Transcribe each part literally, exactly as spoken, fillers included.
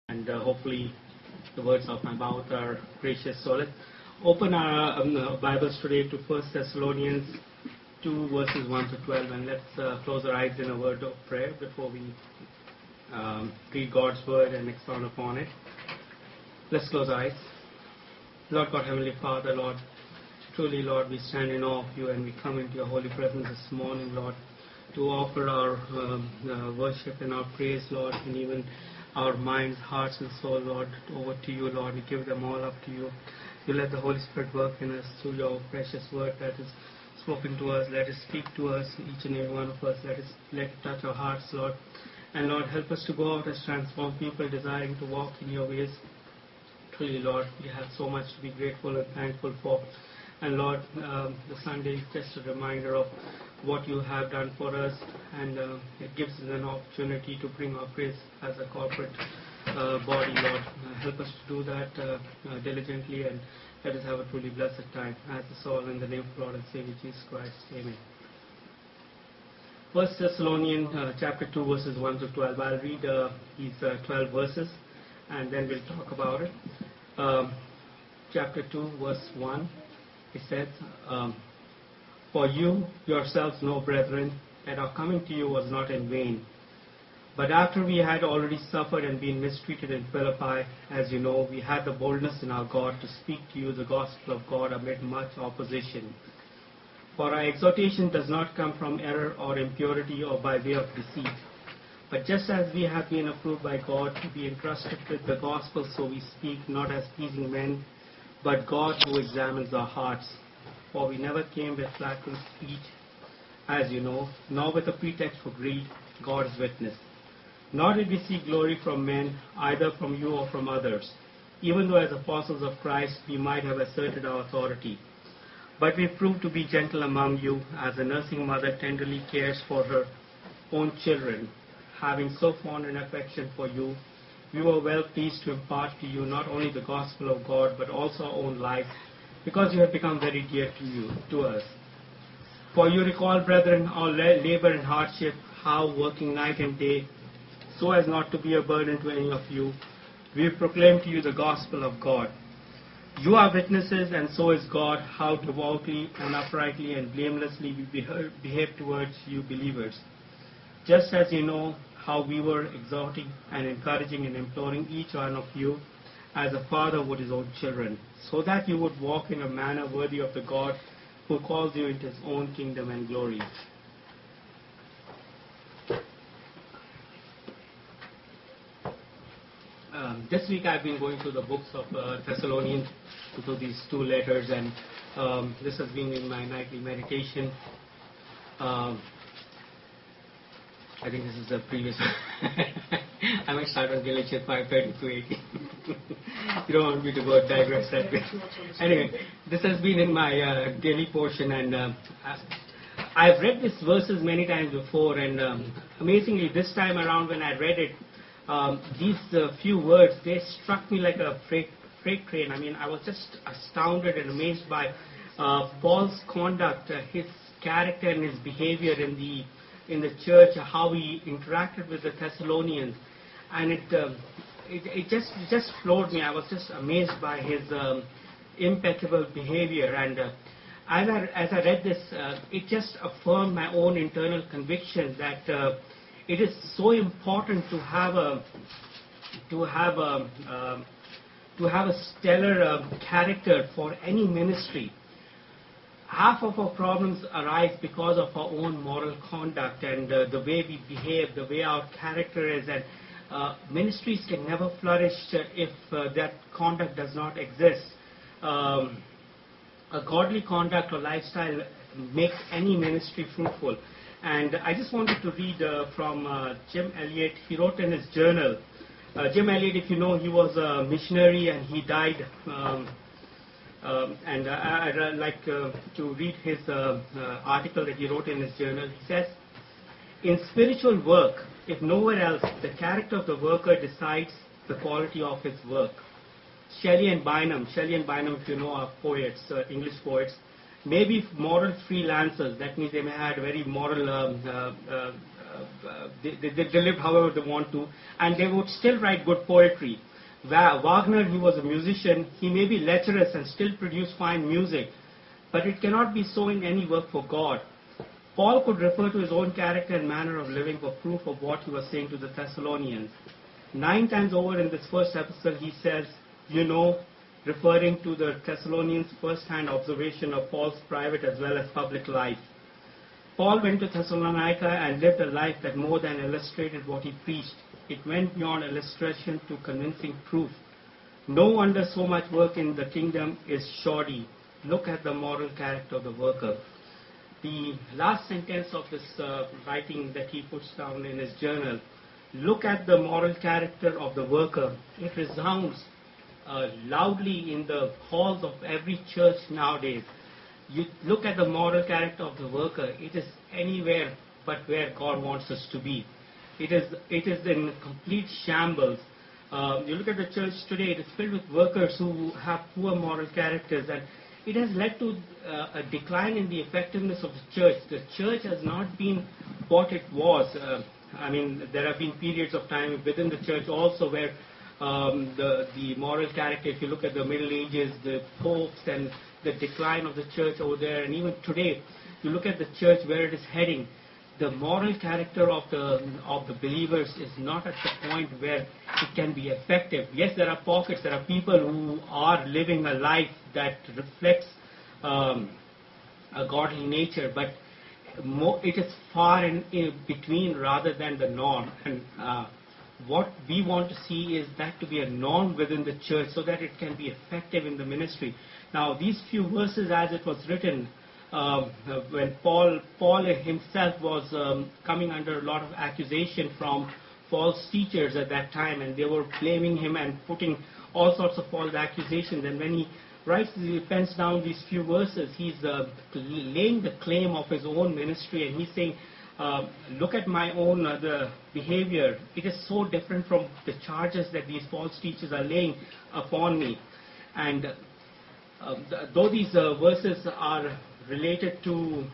and uh, hopefully the words of my mouth are gracious. So let's open our um, Bibles today to First Thessalonians two, verses one to twelve, and let's uh, close our eyes in a word of prayer before we um, read God's word and expound upon it. Let's close our eyes. Lord God, Heavenly Father, Lord, truly, Lord, we stand in awe of you and we come into your holy presence this morning, Lord, to offer our um, uh, worship and our praise, Lord, and even our minds, hearts, and soul, Lord, over to you, Lord. We give them all up to you. You let the Holy Spirit work in us through your precious word that is spoken to us. Let it speak to us, each and every one of us. Let it, let it touch our hearts, Lord. And Lord, help us to go out as transformed people, desiring to walk in your ways. Truly, Lord, we have so much to be grateful and thankful for. And Lord, um, the Sunday is just a reminder of what you have done for us, and uh, it gives us an opportunity to bring our praise as a corporate uh, body, Lord. Uh, help us to do that uh, uh, diligently, and let us have a truly blessed time. As is all in the name of Lord and Savior Jesus Christ. Amen. First Thessalonians uh, chapter two, verses one to twelve. I'll read uh, these uh, twelve verses, and then we'll talk about it. Um, chapter two, verse one. It says, um, For you yourselves know, brethren, that our coming to you was not in vain. But after we had already suffered and been mistreated in Philippi, as you know, we had the boldness in our God to speak to you the gospel of God amid much opposition. For our exhortation does not come from error or impurity or by way of deceit. But just as we have been approved by God to be entrusted with the gospel, so we speak, not as pleasing men, but God who examines our hearts. For we never came with flattering speech, as you know, nor with a pretext for greed, God is witness. Nor did we seek glory from men, either from you or from others, even though as apostles of Christ we might have asserted our authority. But we proved to be gentle among you, as a nursing mother tenderly cares for her own children. Having so fond an affection for you, we were well pleased to impart to you not only the gospel of God, but also our own lives, because you have become very dear to you, to us. For you recall, brethren, our labor and hardship, how working night and day, so as not to be a burden to any of you, we proclaim to you the gospel of God. You are witnesses, and so is God, how devoutly and uprightly and blamelessly we behave towards you believers. Just as you know how we were exhorting and encouraging and imploring each one of you as a father would his own children, so that you would walk in a manner worthy of the God who calls you into his own kingdom and glory. Um, this week I've been going through the books of uh, Thessalonians, through these two letters, and um, this has been in my nightly meditation. Um, I think this is the previous I might start on Galatians five thirty to eighteen. You don't want me to go digress that way. Anyway, this has been in my uh, daily portion, and uh, I've read these verses many times before, and um, amazingly this time around when I read it, um, these uh, few words, they struck me like a freight, freight train. I mean, I was just astounded and amazed by uh, Paul's conduct, uh, his character and his behavior in the in the church, how he interacted with the Thessalonians, and it um, it, it just it just floored me. I was just amazed by his um, impeccable behavior, and uh, as I as I read this, uh, it just affirmed my own internal conviction that uh, it is so important to have a to have a uh, to have a stellar uh, character for any ministry. Half of our problems arise because of our own moral conduct and uh, the way we behave, the way our character is, and uh, ministries can never flourish uh, if uh, that conduct does not exist. Um, a godly conduct or lifestyle makes any ministry fruitful. And I just wanted to read uh, from uh, Jim Elliot. He wrote in his journal. Uh, Jim Elliot, if you know, he was a missionary and he died. Um, Um, and uh, I'd uh, like uh, to read his uh, uh, article that he wrote in his journal. He says, in spiritual work, if nowhere else, the character of the worker decides the quality of his work. Shelley and Bynum, Shelley and Bynum, if you know, are poets, uh, English poets, may be moral freelancers. That means they may have very moral um, uh, uh, uh, they, they, they lived however they want to, and they would still write good poetry. Va- Wagner, he was a musician, he may be lecherous and still produce fine music, but it cannot be so in any work for God. Paul could refer to his own character and manner of living for proof of what he was saying to the Thessalonians. Nine times over in this first epistle he says, you know, referring to the Thessalonians' first-hand observation of Paul's private as well as public life. Paul went to Thessalonica and lived a life that more than illustrated what he preached. It went beyond illustration to convincing proof. No wonder so much work in the kingdom is shoddy. Look at the moral character of the worker. The last sentence of this uh, writing that he puts down in his journal, look at the moral character of the worker. It resounds uh, loudly in the halls of every church nowadays. You look at the moral character of the worker, it is anywhere but where God wants us to be. It is, it is in complete shambles. Uh, you look at the church today, it is filled with workers who have poor moral characters, and it has led to uh, a decline in the effectiveness of the church. The church has not been what it was. Uh, I mean, there have been periods of time within the church also where um, the, the moral character, if you look at the Middle Ages, the popes and the decline of the church over there, and even today, you look at the church where it is heading, the moral character of the of the believers is not at the point where it can be effective. Yes, there are pockets, there are people who are living a life that reflects um, a godly nature, but more, it is far in, in between rather than the norm. And uh, what we want to see is that to be a norm within the church so that it can be effective in the ministry. Now, these few verses as it was written, Um, uh, when Paul, Paul himself was um, coming under a lot of accusation from false teachers at that time, and they were blaming him and putting all sorts of false accusations. And when he writes, he pens down these few verses, he's uh, laying the claim of his own ministry, and he's saying, uh, look at my own uh, the behavior. It is so different from the charges that these false teachers are laying upon me. And uh, th- though these uh, verses are related to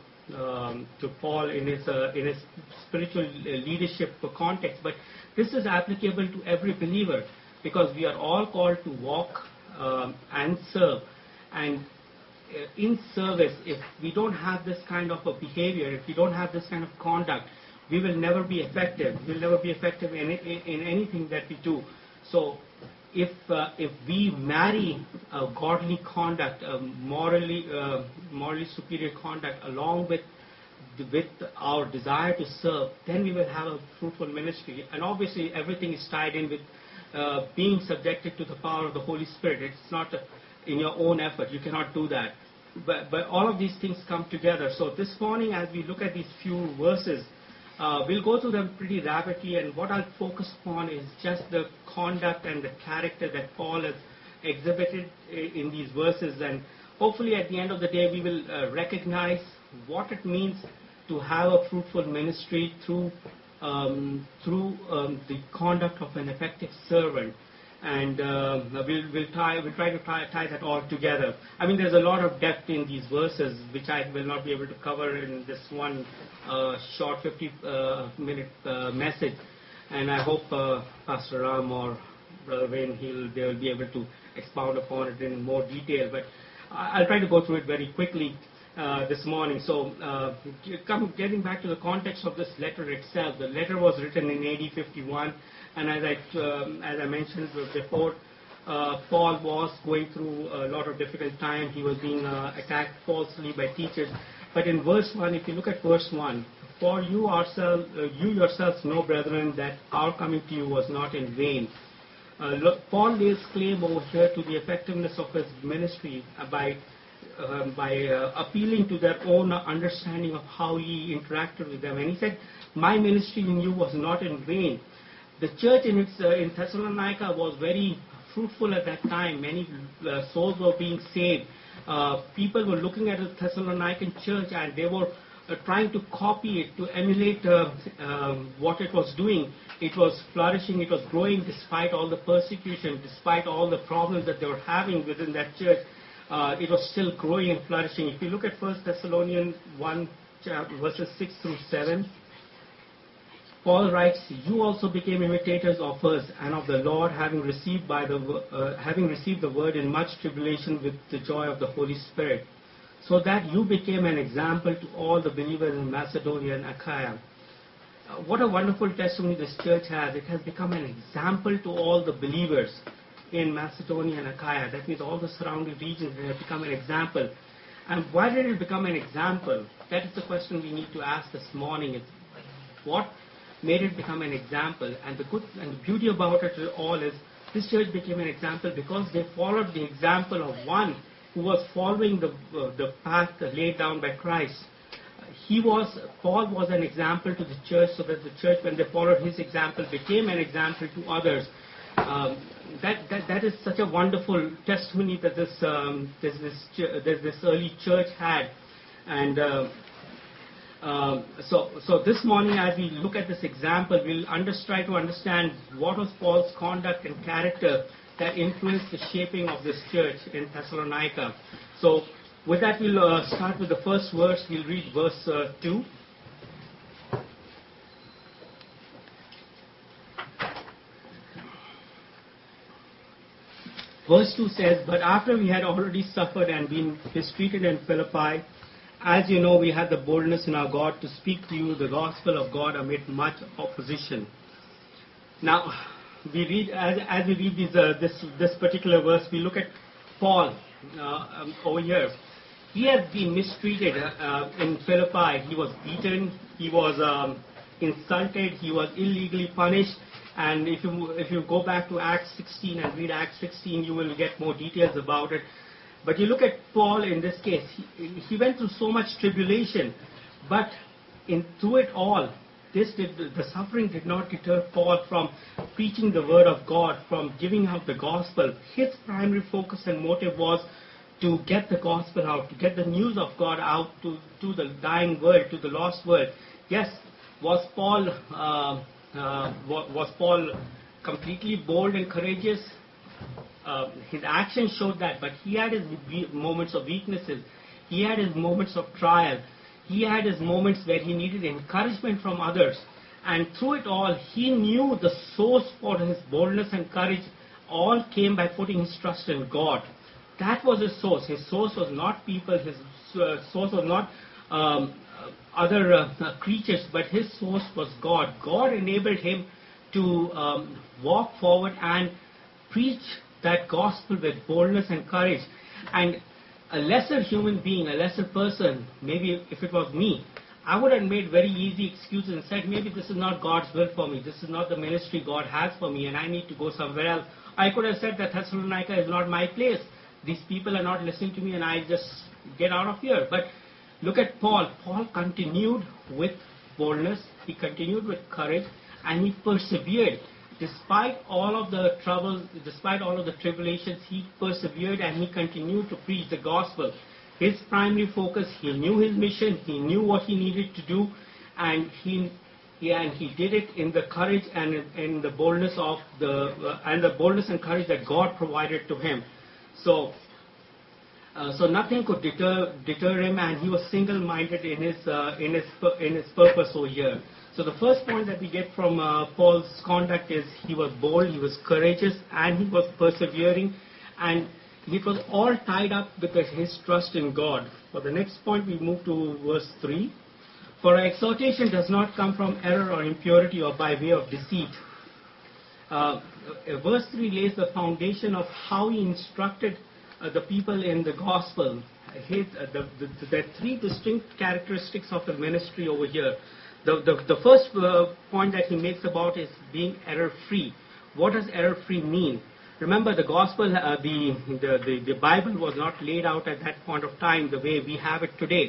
um, to Paul in his uh, in his spiritual leadership context, but this is applicable to every believer because we are all called to walk um, and serve. And uh, in service, if we don't have this kind of a behavior, if we don't have this kind of conduct, we will never be effective. We will never be effective in in, in anything that we do. So, if uh, if we marry a godly conduct, a morally uh, morally superior conduct, along with the, with our desire to serve, then we will have a fruitful ministry. And obviously, everything is tied in with uh, being subjected to the power of the Holy Spirit. It's not uh, in your own effort. You cannot do that. But but all of these things come together. So this morning, as we look at these few verses, Uh, we'll go through them pretty rapidly, and what I'll focus upon is just the conduct and the character that Paul has exhibited in these verses, and hopefully at the end of the day we will uh, recognize what it means to have a fruitful ministry through um, through um, the conduct of an effective servant. And uh, we'll, we'll, try, we'll try to tie, tie that all together. I mean, there's a lot of depth in these verses, which I will not be able to cover in this one uh, short fifty-minute uh, uh, message. And I hope uh, Pastor Ram or Brother Wayne, he'll, they will be able to expound upon it in more detail. But I'll try to go through it very quickly uh, this morning. So, uh, come, getting back to the context of this letter itself, the letter was written in A D fifty-one. And as I, um, as I mentioned before, uh, Paul was going through a lot of difficult time. He was being uh, attacked falsely by teachers. But in verse one, if you look at verse one, for you ourselves, uh, you yourselves know, brethren, that our coming to you was not in vain. Uh, look, Paul lays claim over here to the effectiveness of his ministry uh, by uh, by uh, appealing to their own understanding of how he interacted with them. And he said, my ministry in you was not in vain. The church in, its, uh, in Thessalonica was very fruitful at that time. Many uh, souls were being saved. Uh, people were looking at the Thessalonican church and they were uh, trying to copy it, to emulate uh, um, what it was doing. It was flourishing, it was growing despite all the persecution, despite all the problems that they were having within that church. Uh, it was still growing and flourishing. If you look at First Thessalonians one, verses six through seven, Paul writes, "You also became imitators of us and of the Lord, having received by the uh, having received the word in much tribulation with the joy of the Holy Spirit, so that you became an example to all the believers in Macedonia and Achaia." Uh, what a wonderful testimony this church has. It has become an example to all the believers in Macedonia and Achaia. That means all the surrounding regions, it has become an example. And why did it become an example? That is the question we need to ask this morning. Is what made it become an example? And the good and the beauty about it all is this church became an example because they followed the example of one who was following the uh, the path laid down by Christ. He was Paul was an example to the church, so that the church, when they followed his example, became an example to others. Um, that, that that is such a wonderful testimony that this um, this this, ch- this this early church had, and uh, uh, so so this morning, as we look at this example, we'll under, try to understand what was Paul's conduct and character that influenced the shaping of this church in Thessalonica. So with that, we'll uh, start with the first verse. We'll read verse uh, two. Verse two says, "But after we had already suffered and been mistreated in Philippi, as you know, we had the boldness in our God to speak to you the gospel of God amid much opposition." Now, we read as, as we read these, uh, this this particular verse, we look at Paul uh, um, over here. He has been mistreated uh, in Philippi. He was beaten. He was um, insulted. He was illegally punished. And if you if you go back to Acts sixteen and read Acts sixteen, you will get more details about it. But you look at Paul in this case. He, he went through so much tribulation, but in through it all, this did, the suffering did not deter Paul from preaching the word of God, from giving out the gospel. His primary focus and motive was to get the gospel out, to get the news of God out to, to the dying world, to the lost world. Yes, was Paul uh, uh, was Paul completely bold and courageous? Uh, his actions showed that, but he had his we- moments of weaknesses. He had his moments of trial. He had his moments where he needed encouragement from others. And through it all, he knew the source for his boldness and courage all came by putting his trust in God. That was his source. His source was not people. His uh, source was not um, other uh, creatures, but his source was God. God enabled him to um, walk forward and preach that gospel with boldness and courage. And a lesser human being, a lesser person, maybe if it was me, I would have made very easy excuses and said, maybe this is not God's will for me. This is not the ministry God has for me, and I need to go somewhere else. I could have said that Thessalonica is not my place. These people are not listening to me, and I just get out of here. But look at Paul. Paul continued with boldness. He continued with courage, and he persevered. Despite all of the troubles, despite all of the tribulations, he persevered and he continued to preach the gospel. His primary focus, he knew his mission, he knew what he needed to do, and he, yeah, and he did it in the courage and in, in the boldness of the uh, and the boldness and courage that God provided to him. So, uh, so nothing could deter deter him, and he was single-minded in his uh, in his in his purpose over here. So the first point that we get from uh, Paul's conduct is he was bold, he was courageous, and he was persevering, and it was all tied up with his trust in God. For the next point, we move to verse three. "For our exhortation does not come from error or impurity or by way of deceit." Uh, verse three lays the foundation of how he instructed uh, the people in the gospel. His, uh, the, the, the three distinct characteristics of the ministry over here. The, the, the first uh, point that he makes about is being error-free. What does error-free mean? Remember, the gospel, uh, the, the, the, the Bible was not laid out at that point of time the way we have it today.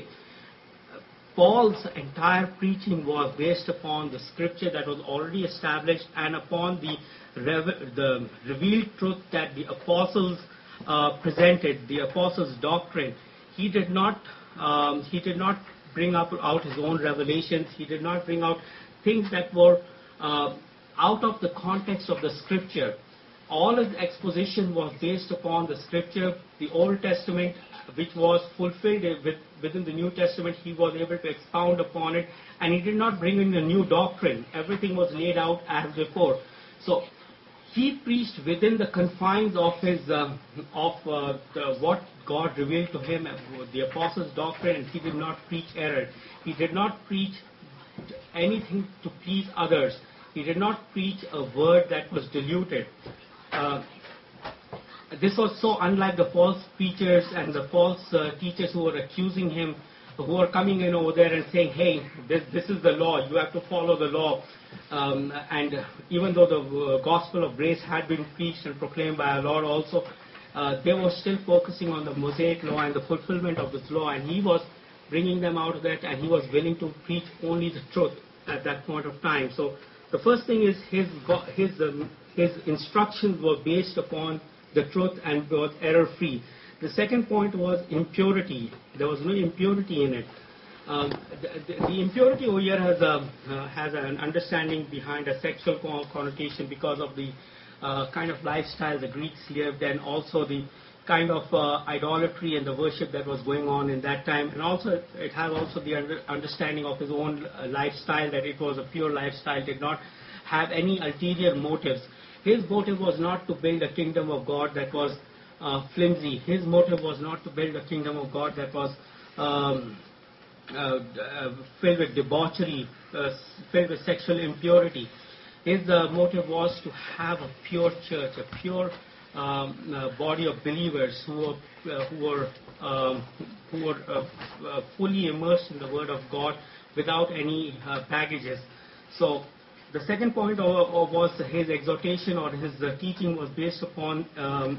Paul's entire preaching was based upon the scripture that was already established and upon the, rev- the revealed truth that the apostles uh, presented, the apostles' doctrine. He did not, um, he did not bring up out his own revelations. He did not bring out things that were uh, out of the context of the scripture. all of the exposition was based upon the scripture, the Old Testament, which was fulfilled with, within the New Testament. He was able to expound upon it, and he did not bring in a new doctrine. Everything was laid out as before. So he preached within the confines of his uh, of uh, the, what God revealed to him, the apostles' doctrine, and he did not preach error. He did not preach anything to please others. He did not preach a word that was diluted. Uh, this was so unlike the false preachers and the false uh, teachers who were accusing him, who were coming in over there and saying, hey, this, this is the law, you have to follow the law. Um, and even though the uh, gospel of grace had been preached and proclaimed by our Lord also, uh, they were still focusing on the Mosaic law and the fulfillment of this law, and he was bringing them out of that, and he was willing to preach only the truth at that point of time. So the first thing is his his um, his instructions were based upon the truth and was error-free. The second point was impurity. There was no impurity in it. Um, the, the, the impurity over here has a uh, has an understanding behind a sexual connotation because of the uh, kind of lifestyle the Greeks lived, and also the kind of uh, idolatry and the worship that was going on in that time. And also it has also the under, understanding of his own uh, lifestyle, that it was a pure lifestyle, did not have any ulterior motives. His motive was not to build a kingdom of God that was uh, flimsy. His motive was not to build a kingdom of God that was um, uh, uh, filled with debauchery, uh, filled with sexual impurity. His uh, motive was to have a pure church, a pure Um, uh, body of believers who were, uh, who were, um, who were uh, uh, fully immersed in the Word of God without any uh, baggages. So the second point of, of was his exhortation or his uh, teaching was based upon um,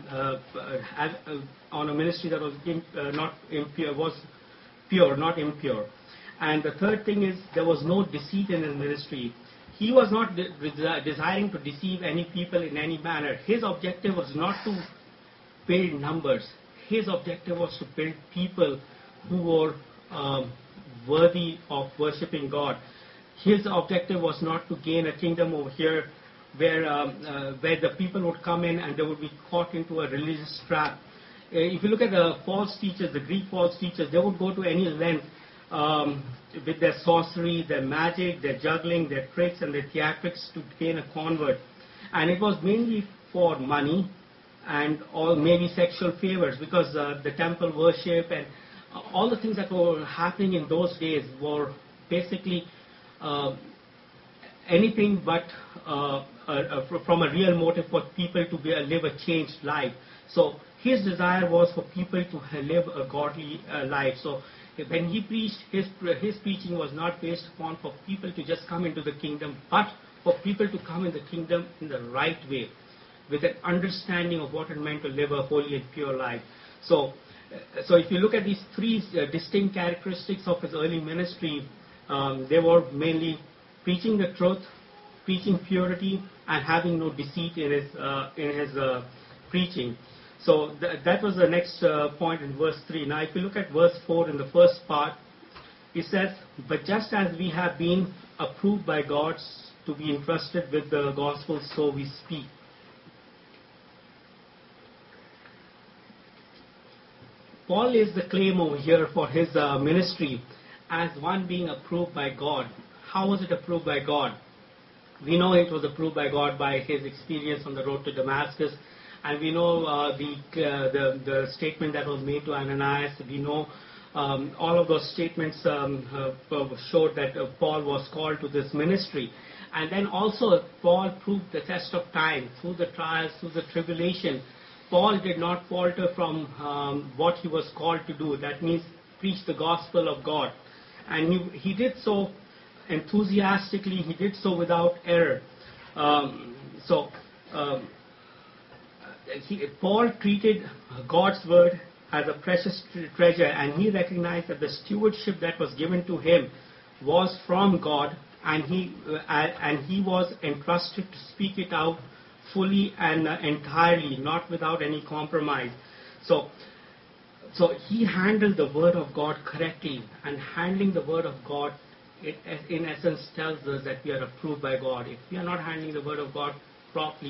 uh, as, uh, on a ministry that was in, uh, not impure, was pure, not impure. And the third thing is there was no deceit in his ministry. He was not de- de- desiring to deceive any people in any manner. His objective was not to build numbers. His objective was to build people who were um, worthy of worshipping God. His objective was not to gain a kingdom over here where, um, uh, where the people would come in and they would be caught into a religious trap. Uh, if you look at the false teachers, the Greek false teachers, they would go to any length Um, with their sorcery, their magic, their juggling, their tricks and their theatrics to gain a convert. And it was mainly for money and or maybe sexual favors, because uh, the temple worship and uh, all the things that were happening in those days were basically uh, anything but uh, uh, uh, from a real motive for people to be, uh, live a changed life. So his desire was for people to live a godly uh, life. So when he preached, his, his preaching was not based upon for people to just come into the kingdom, but for people to come in the kingdom in the right way, with an understanding of what it meant to live a holy and pure life. So, so if you look at these three uh, distinct characteristics of his early ministry, um, they were mainly preaching the truth, preaching purity, and having no deceit in his, uh, in his uh, preaching. So th- that was the next uh, point in verse three. Now if you look at verse four in the first part, it says, but just as we have been approved by God to be entrusted with the gospel, so we speak. Paul lays the claim over here for his uh, ministry as one being approved by God. How was it approved by God? We know it was approved by God by his experience on the road to Damascus. And we know uh, the, uh, the the statement that was made to Ananias. We know um, all of those statements um, uh, showed that uh, Paul was called to this ministry. And then also Paul proved the test of time through the trials, through the tribulation. Paul did not falter from um, what he was called to do. That means preach the gospel of God. And he, he did so enthusiastically. He did so without error. Um, so. Um, He, Paul treated God's word as a precious treasure, and he recognized that the stewardship that was given to him was from God, and he uh, and he was entrusted to speak it out fully and uh, entirely, not without any compromise. So, so he handled the word of God correctly, and handling the word of God, it, in essence, tells us that we are approved by God. If we are not handling the word of God properly,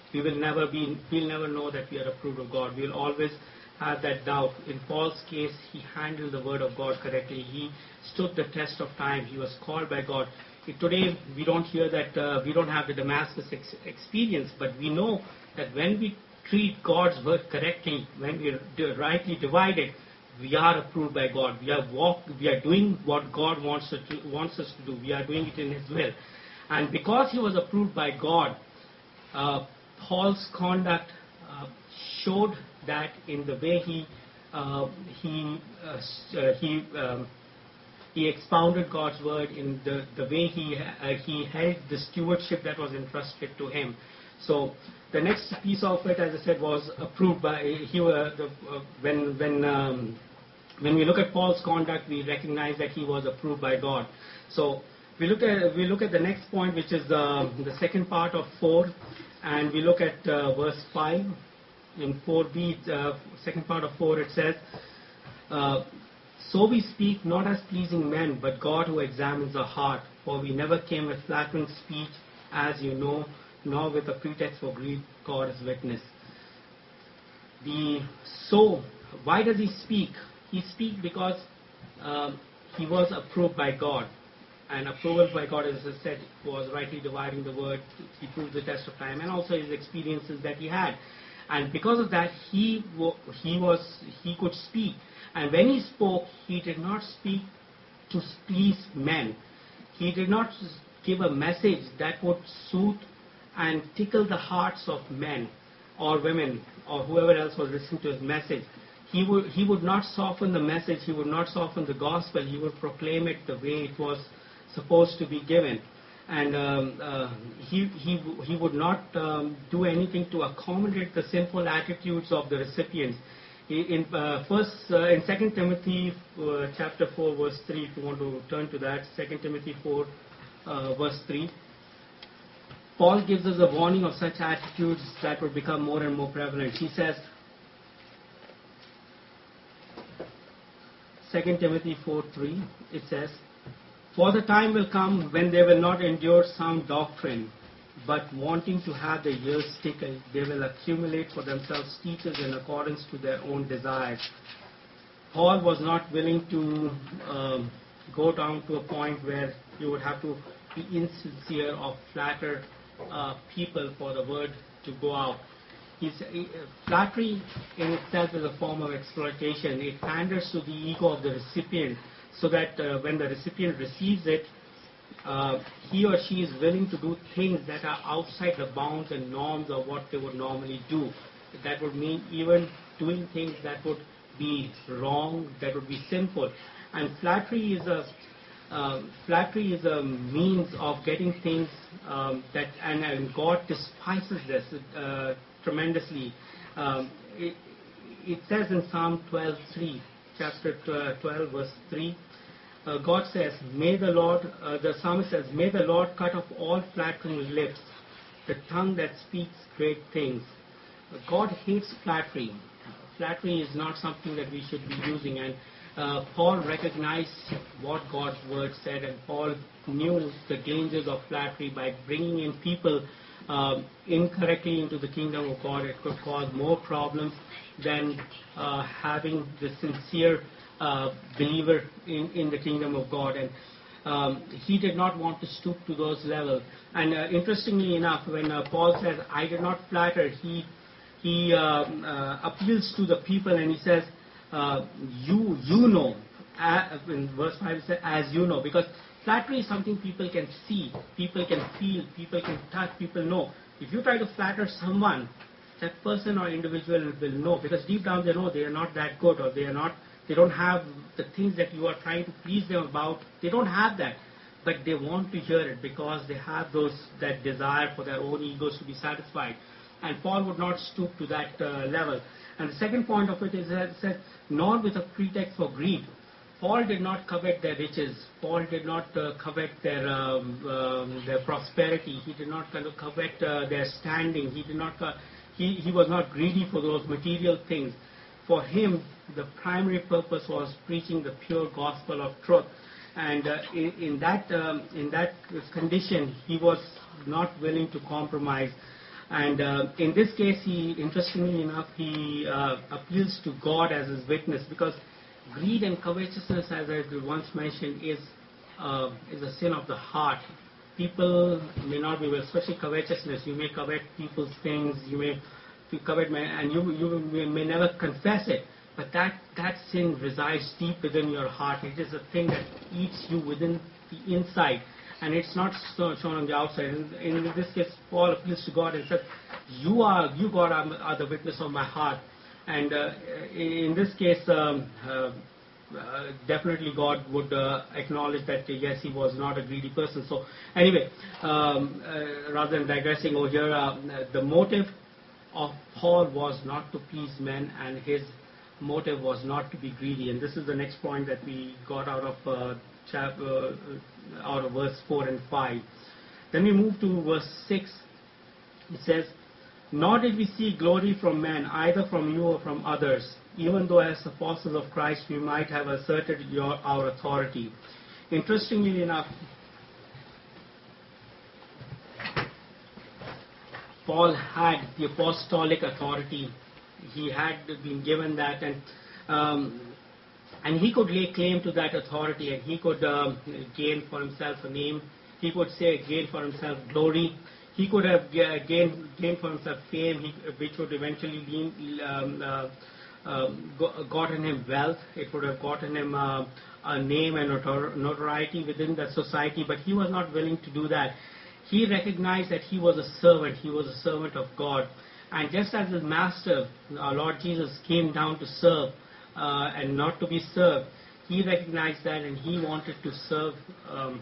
we will never be, we'll never know that we are approved of God. We'll always have that doubt. In Paul's case, he handled the word of God correctly. He stood the test of time. He was called by God. Today, we don't hear that, uh, we don't have the Damascus ex- experience, but we know that when we treat God's word correctly, when we d- rightly divide it, we are approved by God. We are walk, we are doing what God wants us, to, wants us to do. We are doing it in His will. And because he was approved by God, uh, Paul's conduct uh, showed that in the way he uh, he uh, uh, he um, he expounded God's word, in the, the way he uh, he held the stewardship that was entrusted to him. So the next piece of it, as I said, was approved by he. Uh, the, uh, when when um, when we look at Paul's conduct, we recognize that he was approved by God. So we look at we look at the next point, which is the the second part of four, and we look at uh, verse five. In four b, uh, second part of four, it says, uh, "So we speak not as pleasing men, but God who examines the heart. For we never came with flattering speech, as you know, nor with a pretext for greed. God is witness." The so why does he speak? He speaks because um, he was approved by God. And approval by God, as I said, was rightly dividing the word. He proved the test of time, and also his experiences that he had. And because of that, he he was he could speak. And when he spoke, he did not speak to please men. He did not give a message that would soothe and tickle the hearts of men or women or whoever else was listening to his message. He would he would not soften the message. He would not soften the gospel. He would proclaim it the way it was supposed to be given. And um, uh, he, he, he would not um, do anything to accommodate the sinful attitudes of the recipients. In, uh, first, uh, in Second Timothy uh, chapter four, verse three, if you want to turn to that, Second Timothy four, uh, verse three, Paul gives us a warning of such attitudes that would become more and more prevalent. He says, Second Timothy four three, it says, "For the time will come when they will not endure sound doctrine, but wanting to have their ears tickled, they will accumulate for themselves teachers in accordance to their own desires." Paul was not willing to um, go down to a point where you would have to be insincere or flatter uh, people for the word to go out. He's, uh, flattery in itself is a form of exploitation. It panders to the ego of the recipient, so that uh, when the recipient receives it, uh, he or she is willing to do things that are outside the bounds and norms of what they would normally do. That would mean even doing things that would be wrong, that would be sinful. And flattery is a uh, flattery is a means of getting things um, that, and, and God despises this uh, tremendously. Um, it, it says in Psalm twelve three, chapter twelve, verse three, uh, God says, "May the Lord," uh, the psalmist says, "May the Lord cut off all flattering lips, the tongue that speaks great things." God hates flattery. Flattery is not something that we should be using, and uh, Paul recognized what God's word said, and Paul knew the dangers of flattery. By bringing in people uh, incorrectly into the kingdom of God, it could cause more problems than uh, having the sincere uh, believer in, in the kingdom of God. And um, he did not want to stoop to those levels. And uh, interestingly enough, when uh, Paul says, "I did not flatter," he he um, uh, appeals to the people, and he says, uh, you you know, uh, in verse five it says, "As you know," because flattery is something people can see, people can feel, people can touch, people know. If you try to flatter someone, that person or individual will know, because deep down they know they are not that good, or they are not, they don't have the things that you are trying to please them about. They don't have that, but they want to hear it because they have those that desire for their own egos to be satisfied. And Paul would not stoop to that uh, level. And the second point of it is that it said, "Nor with a pretext for greed." Paul did not covet their riches. Paul did not uh, covet their um, um, their prosperity. He did not kind of covet uh, their standing. He did not. Uh, he he was not greedy for those material things. For him, the primary purpose was preaching the pure gospel of truth. And uh, in, in that um, in that condition, he was not willing to compromise. And uh, in this case, he, interestingly enough, he uh, appeals to God as his witness, because greed and covetousness, as I once mentioned, is uh, is a sin of the heart. People may not be, well, especially covetousness. You may covet people's things. You may you covet, and you you may never confess it. But that that sin resides deep within your heart. It is a thing that eats you within the inside, and it's not so, shown on the outside. In, in this case, Paul appeals to God and says, "You are, you God, are, are the witness of my heart." And uh, in this case, um, uh, uh, definitely God would uh, acknowledge that uh, yes, he was not a greedy person. So anyway, um, uh, rather than digressing over here, uh, the motive of Paul was not to please men, and his motive was not to be greedy. And this is the next point that we got out of uh, chap, uh, out of verse four and five. Then we move to verse six. It says, "Nor did we seek glory from men, either from you or from others, even though as apostles of Christ we might have asserted your, our authority." Interestingly enough, Paul had the apostolic authority. He had been given that, and um, and he could lay claim to that authority, and he could um, gain for himself a name. He could say gain for himself glory. He could have gained gained for himself fame, he, which would eventually be, um, uh, uh, gotten him wealth. It would have gotten him uh, a name and notor- notoriety within the society. But he was not willing to do that. He recognized that he was a servant. He was a servant of God. And just as his master, our Lord Jesus, came down to serve uh, and not to be served, he recognized that, and he wanted to serve um,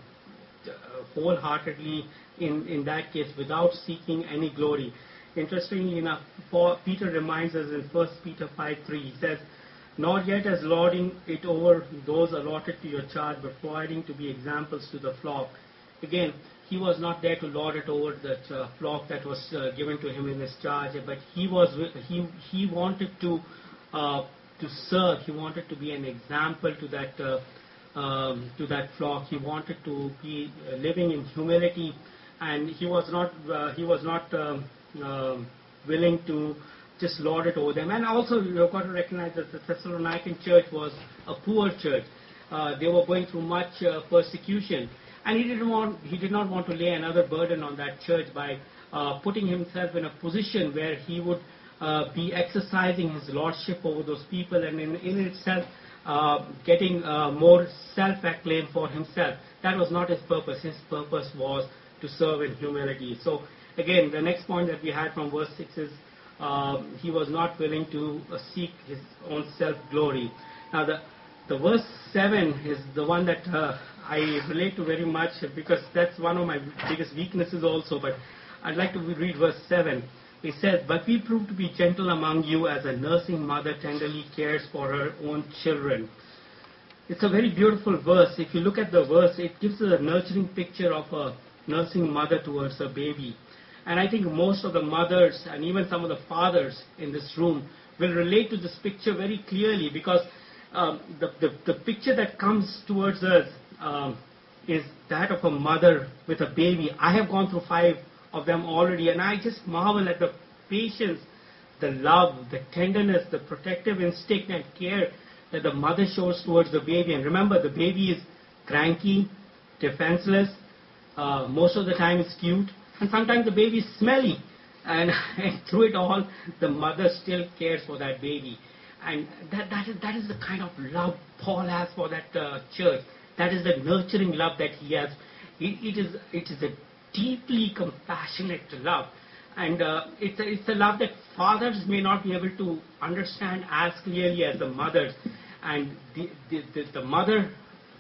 wholeheartedly in, in that case without seeking any glory. Interestingly enough, Paul, Peter reminds us in First Peter five three, he says, "Not yet as lording it over those allotted to your charge, but providing to be examples to the flock." Again, he was not there to lord it over the uh, flock that was uh, given to him in his charge, but he was he he wanted to uh, to serve. He wanted to be an example to that uh, um, to that flock. He wanted to be uh, living in humility, and he was not uh, he was not um, uh, willing to just lord it over them. And also, you've got to recognize that the Thessalonican church was a poor church. Uh, they were going through much uh, persecution. And he didn't want, he did not want to lay another burden on that church by uh, putting himself in a position where he would uh, be exercising his lordship over those people, and in, in itself uh, getting uh, more self-acclaim for himself. That was not his purpose. His purpose was to serve in humility. So again, the next point that we had from verse six is uh, he was not willing to uh, seek his own self-glory. Now the, the verse seven is the one that uh, I relate to very much, because that's one of my biggest weaknesses also. But I'd like to read verse seven. It says, "But we proved to be gentle among you as a nursing mother tenderly cares for her own children." It's a very beautiful verse. If you look at the verse, it gives us a nurturing picture of a nursing mother towards her baby. And I think most of the mothers and even some of the fathers in this room will relate to this picture very clearly, because um, the, the, the picture that comes towards us Um, is that of a mother with a baby. I have gone through five of them already, and I just marvel at the patience, the love, the tenderness, the protective instinct and care that the mother shows towards the baby. And remember, the baby is cranky, defenseless, uh, most of the time it's cute, and sometimes the baby is smelly. And, and through it all, the mother still cares for that baby. And that, that, is, that is the kind of love Paul has for that uh, church. That is the nurturing love that he has. It, it is it is a deeply compassionate love. And uh, it's, a, it's a love that fathers may not be able to understand as clearly as the mothers. And the, the, the, the mother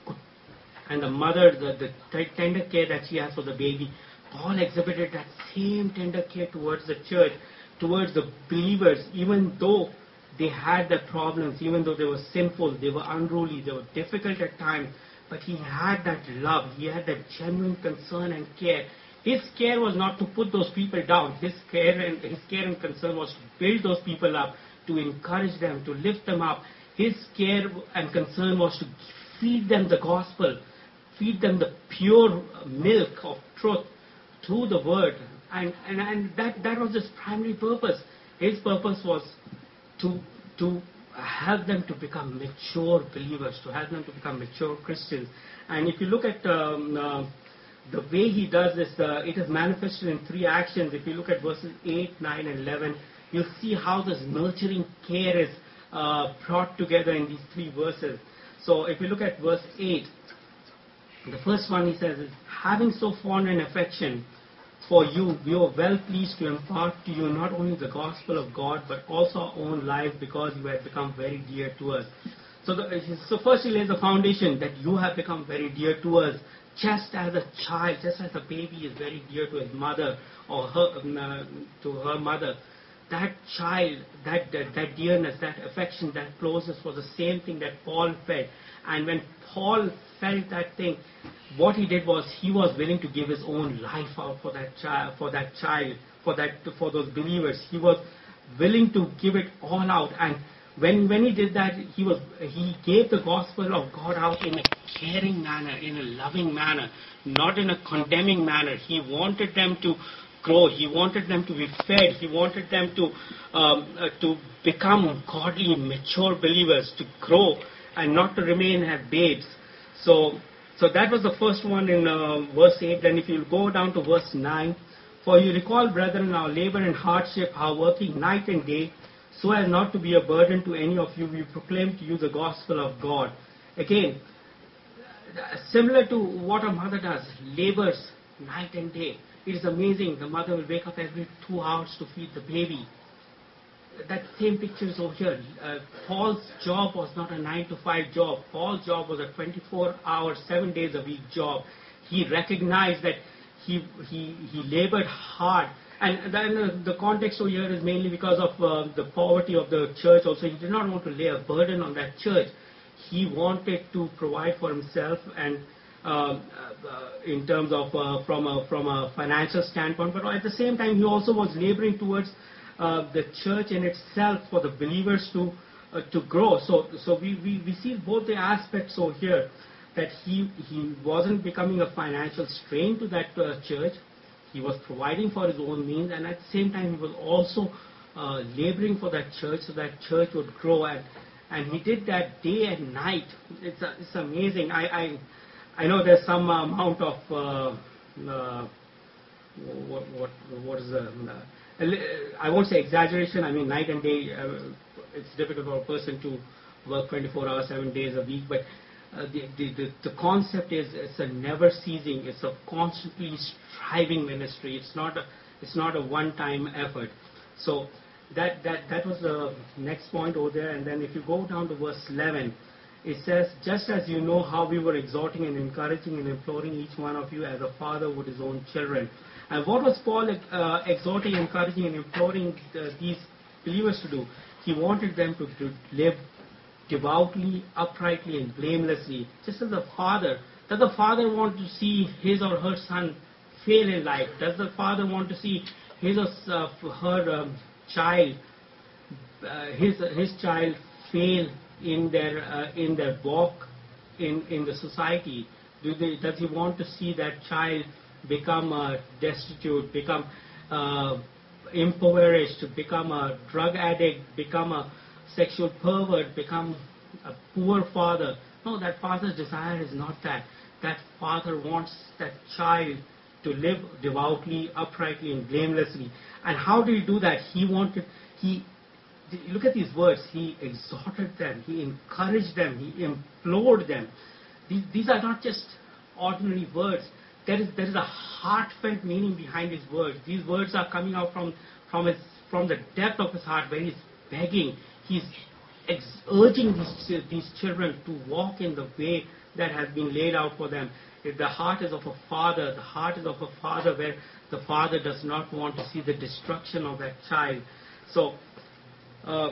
and the mother, the, the tender care that she has for the baby, Paul exhibited that same tender care towards the church, towards the believers, even though they had their problems, even though they were sinful, they were unruly, they were difficult at times. But he had that love, he had that genuine concern and care. His care was not to put those people down. His care and his care and concern was to build those people up, to encourage them, to lift them up. His care and concern was to feed them the gospel, feed them the pure milk of truth through the word, And, and, and that, that was his primary purpose. His purpose was to, to help them to become mature believers, to help them to become mature Christians. And if you look at um, uh, the way he does this, uh, it is manifested in three actions. If you look at verses eight, nine, and eleven, you'll see how this nurturing care is uh, brought together in these three verses. So if you look at verse eight, the first one he says is, having so fond an affection for you, we are well pleased to impart to you not only the gospel of God, but also our own lives, because you have become very dear to us. So, the, so first he lays the foundation that you have become very dear to us, just as a child, just as a baby is very dear to his mother or her, uh, to her mother. That child, that, that that dearness, that affection, that closeness was the same thing that Paul felt. And when Paul felt that thing, what he did was he was willing to give his own life out for that child, for that child, for that for those believers. He was willing to give it all out. And when when he did that, he was he gave the gospel of God out in a caring manner, in a loving manner, not in a condemning manner. He wanted them to grow. He wanted them to be fed. He wanted them to um, uh, to become godly, mature believers, to grow and not to remain as babes. So, so that was the first one in uh, verse eight. Then if you go down to verse nine, for you recall, brethren, our labor and hardship, our working night and day, so as not to be a burden to any of you, we proclaim to you the gospel of God. Again, similar to what a mother does, labors night and day. It is amazing. The mother will wake up every two hours to feed the baby. That same picture is over here. Uh, Paul's job was not a nine to five job. Paul's job was a twenty-four hour, seven days a week job. He recognized that he he, he labored hard. And then uh, the context over here is mainly because of uh, the poverty of the church also. He did not want to lay a burden on that church. He wanted to provide for himself and uh, uh, in terms of uh, from a from a financial standpoint, but at the same time he also was laboring towards uh, the church in itself, for the believers to uh, to grow. So so we, we, we see both the aspects over here, that he he wasn't becoming a financial strain to that uh, church. He was providing for his own means, and at the same time he was also uh, laboring for that church, so that church would grow. And and he did that day and night. It's a, it's amazing. I, I I know there's some amount of uh, uh, what what what is the uh, I won't say exaggeration. I mean, night and day. Uh, it's difficult for a person to work twenty-four hours, seven days a week, but Uh, the, the, the, the concept is it's a never ceasing, it's a constantly striving ministry. It's not a, it's not a one-time effort. So that, that, that was the next point over there. And then if you go down to verse eleven, it says, just as you know how we were exhorting and encouraging and imploring each one of you as a father would his own children. And what was Paul uh, exhorting, encouraging, and imploring the, these believers to do? He wanted them to, to live devoutly, uprightly, and blamelessly, just as a father. Does the father want to see his or her son fail in life? Does the father want to see his or uh, her um, child, uh, his his child fail in their uh, in their walk in in the society? Do they, does he want to see that child become uh, destitute, become uh, impoverished, become a drug addict, become a sexual pervert, become a poor father? No, that father's desire is not that. That father wants that child to live devoutly, uprightly, and blamelessly. And how did he do that? He wanted, he, look at these words, he exhorted them, he encouraged them, he implored them. These, these are not just ordinary words. There is, there is a heartfelt meaning behind his words. These words are coming out from, from, his, from the depth of his heart, where he's begging. He's ex- urging these, these children to walk in the way that has been laid out for them. If the heart is of a father, the heart is of a father where the father does not want to see the destruction of that child. So, uh,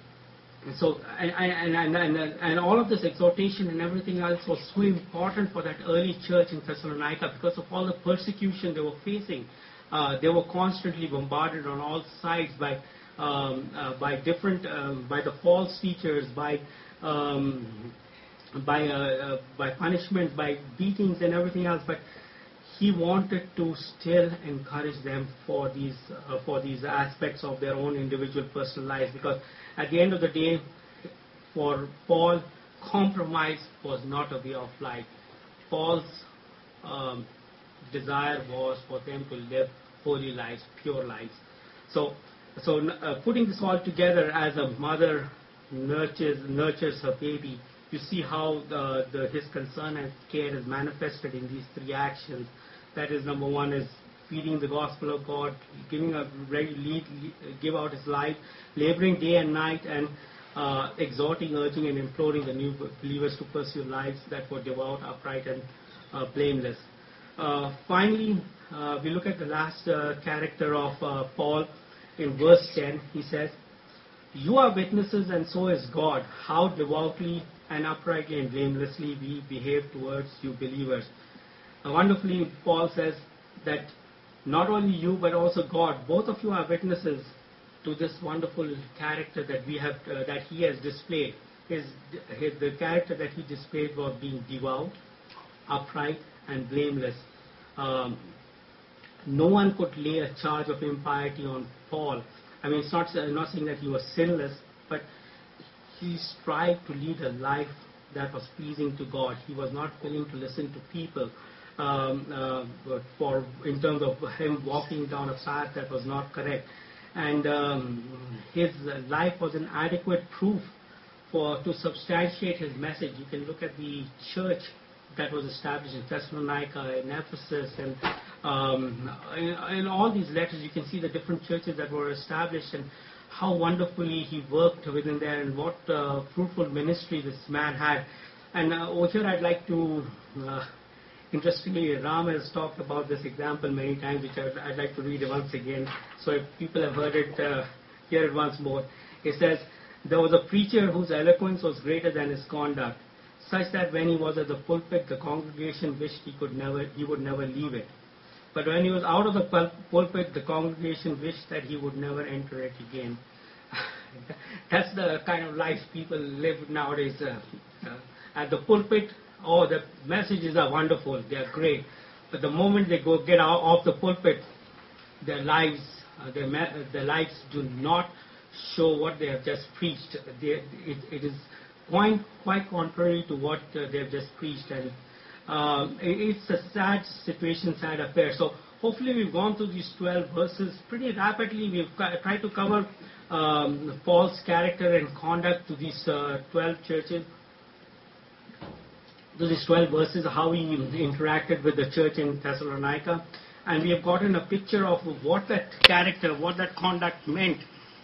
so and, and, and, and, and all of this exhortation and everything else was so important for that early church in Thessalonica, because of all the persecution they were facing. Uh, they were constantly bombarded on all sides by Um, uh, by different, um, by the false teachers, by um, by uh, uh, by punishments, by beatings and everything else. But he wanted to still encourage them for these uh, for these aspects of their own individual personal lives, because at the end of the day, for Paul, compromise was not a way of life. Paul's um, desire was for them to live holy lives, pure lives. So, so uh, putting this all together, as a mother nurtures nurtures her baby, you see how the, the, his concern and care is manifested in these three actions. That is, number one is feeding the gospel of God, giving a ready lead, give out his life, laboring day and night, and uh, exhorting, urging, and imploring the new believers to pursue lives that were devout, upright, and uh, blameless. Uh, finally, uh, we look at the last uh, character of uh, Paul in verse ten. He says, "You are witnesses, and so is God, how devoutly and uprightly and blamelessly we behave towards you believers." Uh, wonderfully, Paul says that not only you but also God, both of you are witnesses to this wonderful character that we have, uh, that he has displayed. His, his, the character that he displayed was being devout, upright, and blameless. Um, no one could lay a charge of impiety on Paul. I mean, it's not, I'm not saying that he was sinless, but he strived to lead a life that was pleasing to God. He was not willing to listen to people um, uh, for in terms of him walking down a path that was not correct. And um, his life was an adequate proof for to substantiate his message. You can look at the church that was established in Thessalonica, in Ephesus, and um, in, in all these letters you can see the different churches that were established and how wonderfully he worked within there, and what uh, fruitful ministry this man had. And uh, over here I'd like to, uh, interestingly, Ram has talked about this example many times, which I'd, I'd like to read it once again. So if people have heard it, uh, hear it once more. It says, "There was a preacher whose eloquence was greater than his conduct, such that when he was at the pulpit, the congregation wished he could never, he would never leave it. But when he was out of the pul- pulpit, the congregation wished that he would never enter it again." That's the kind of life people live nowadays. Uh, uh, at the pulpit, oh, the messages are wonderful, they are great. But the moment they go get out of the pulpit, their lives, uh, their, ma- their lives do not show what they have just preached. They, it, it is quite, quite contrary to what uh, they have just preached, and um, it, it's a sad situation, sad affair. So hopefully we've gone through these twelve verses pretty rapidly. We've ca- tried to cover um, Paul's character and conduct to these uh, twelve churches, to these twelve verses, how he interacted with the church in Thessalonica, and we have gotten a picture of what that character, what that conduct meant.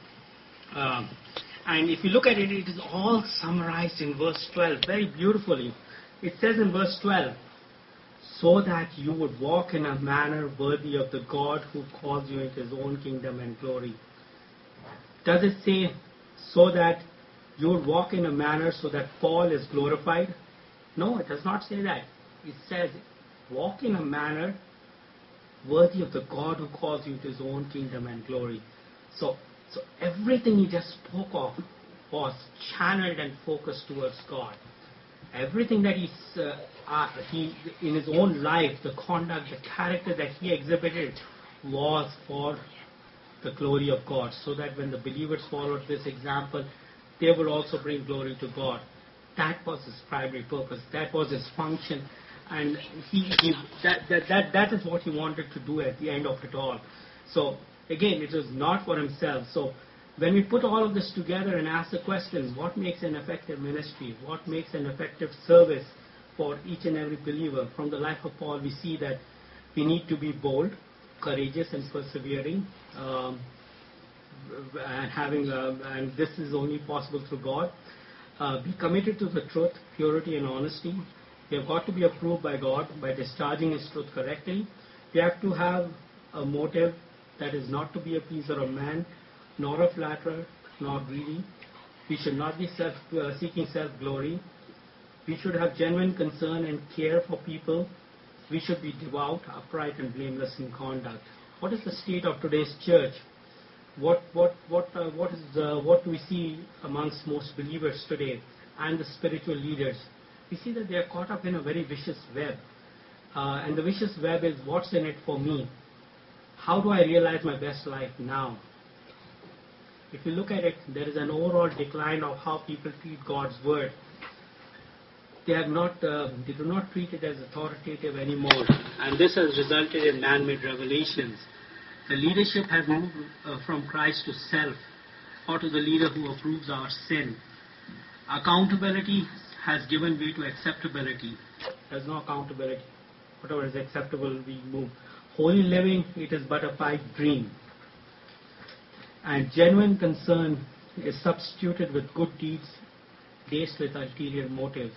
Um, and if you look at it, it is all summarized in verse twelve very beautifully. It says in verse twelve, "So that you would walk in a manner worthy of the God who calls you into his own kingdom and glory." Does it say, so that you would walk in a manner so that Paul is glorified? No, it does not say that. It says, walk in a manner worthy of the God who calls you to his own kingdom and glory. So, so everything he just spoke of was channeled and focused towards God. Everything that he's, uh, uh, he, in his own life, the conduct, the character that he exhibited was for the glory of God, so that when the believers followed this example, they would also bring glory to God. That was his primary purpose. That was his function. And he, he that, that, that, that is what he wanted to do at the end of it all. So, again, it was not for himself. So, when we put all of this together and ask the question, what makes an effective ministry? What makes an effective service for each and every believer? From the life of Paul, we see that we need to be bold, courageous, and persevering. Um, and having, uh, and this is only possible through God. Uh, be committed to the truth, purity, and honesty. You have got to be approved by God by discharging his truth correctly. You have to have a motive that is not to be a pleaser of man, nor a flatterer, nor greedy. We should not be self, uh, seeking self-glory. We should have genuine concern and care for people. We should be devout, upright, and blameless in conduct. What is the state of today's church? What what what uh, what is uh, what do we see amongst most believers today and the spiritual leaders? We see that they are caught up in a very vicious web. Uh, and the vicious web is, what's in it for me? How do I realize my best life now? If you look at it, there is an overall decline of how people treat God's word. They have not, uh, they do not treat it as authoritative anymore, and this has resulted in man-made revelations. The leadership has moved uh, from Christ to self, or to the leader who approves our sin. Accountability has given way to acceptability. There's no accountability. Whatever is acceptable, we move. Holy living, it is but a pipe dream. And genuine concern is substituted with good deeds based with ulterior motives.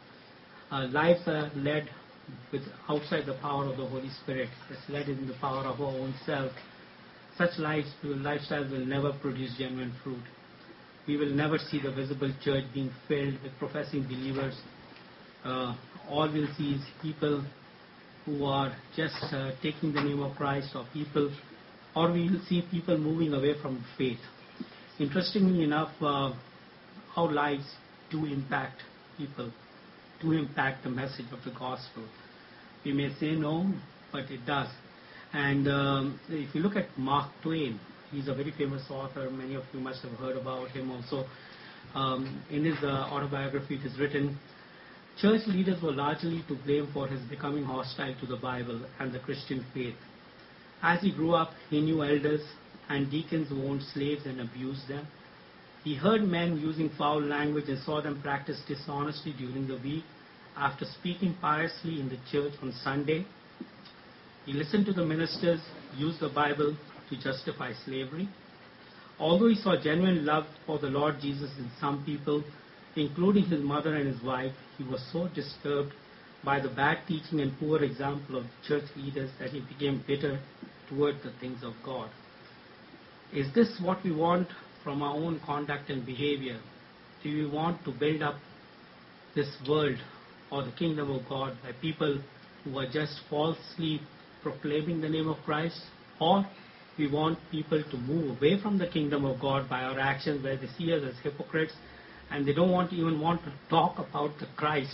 Uh, lives are led with outside the power of the Holy Spirit. It's led in the power of our own self. Such lives, lifestyles will never produce genuine fruit. We will never see the visible church being filled with professing believers. Uh, all we'll see is people who are just uh, taking the name of Christ, or people, or we will see people moving away from faith. Interestingly enough, uh, our lives do impact people, do impact the message of the gospel. We may say no, but it does. And um, if you look at Mark Twain, he's a very famous author. Many of you must have heard about him also. Um, in his uh, autobiography, it is written, church leaders were largely to blame for his becoming hostile to the Bible and the Christian faith. As he grew up, he knew elders and deacons who owned slaves and abused them. He heard men using foul language and saw them practice dishonesty during the week after speaking piously in the church on Sunday. He listened to the ministers use the Bible to justify slavery. Although he saw genuine love for the Lord Jesus in some people, including his mother and his wife, he was so disturbed by the bad teaching and poor example of church leaders that he became bitter toward the things of God. Is this what we want from our own conduct and behavior? Do we want to build up this world or the kingdom of God by people who are just falsely proclaiming the name of Christ? Or we want people to move away from the kingdom of God by our actions, where they see us as hypocrites and they don't want to even want to talk about the Christ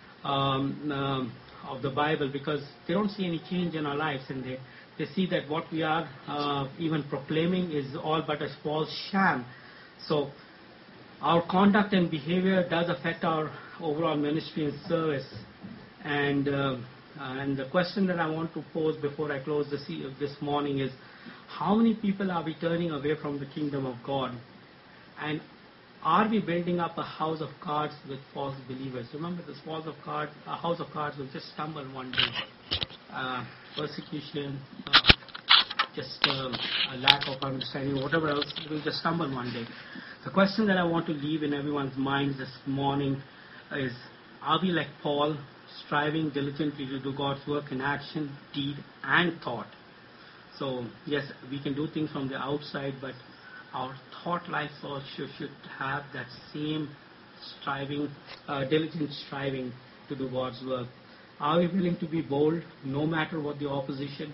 um, um, of the Bible, because they don't see any change in our lives, and they, they see that what we are uh, even proclaiming is all but a false sham. So our conduct and behavior does affect our overall ministry and service. And uh, and the question that I want to pose before I close this, this morning is, how many people are we turning away from the kingdom of God? And are we building up a house of cards with false believers? Remember, this house of cards, a house of cards will just stumble one day. Uh, persecution, uh, just um, a lack of understanding, whatever else, it will just stumble one day. The question that I want to leave in everyone's minds this morning is, are we like Paul, striving diligently to do God's work in action, deed, and thought? So, yes, we can do things from the outside, but our thought life also should have that same striving, uh, diligent striving to do God's work. Are we willing to be bold no matter what the opposition?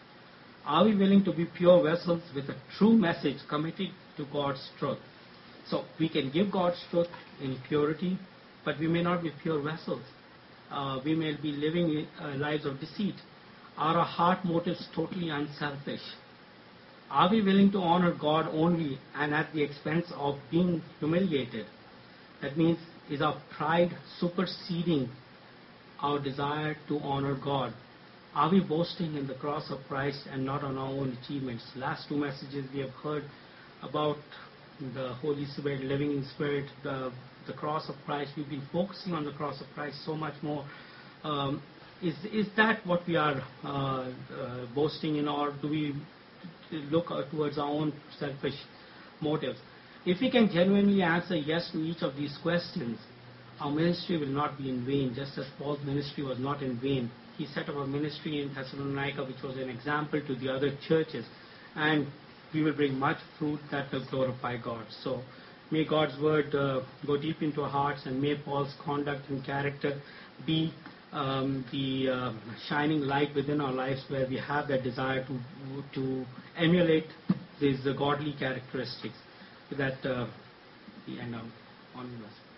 Are we willing to be pure vessels with a true message committed to God's truth? So we can give God's truth in purity, but we may not be pure vessels. Uh, we may be living uh, lives of deceit. Are our heart motives totally unselfish? Are we willing to honor God only and at the expense of being humiliated? That means, is our pride superseding our desire to honor God? Are we boasting in the cross of Christ and not on our own achievements? Last two messages we have heard about the Holy Spirit, living in Spirit, the, the cross of Christ. We've been focusing on the cross of Christ so much more. Um, is, is that what we are uh, uh, boasting in, or do we look towards our own selfish motives? If we can genuinely answer yes to each of these questions, our ministry will not be in vain, just as Paul's ministry was not in vain. He set up a ministry in Thessalonica which was an example to the other churches, and we will bring much fruit that will glorify God. So may God's word uh, go deep into our hearts, and may Paul's conduct and character be um, the uh, shining light within our lives, where we have that desire to to emulate these uh, godly characteristics. With that, uh, the end of on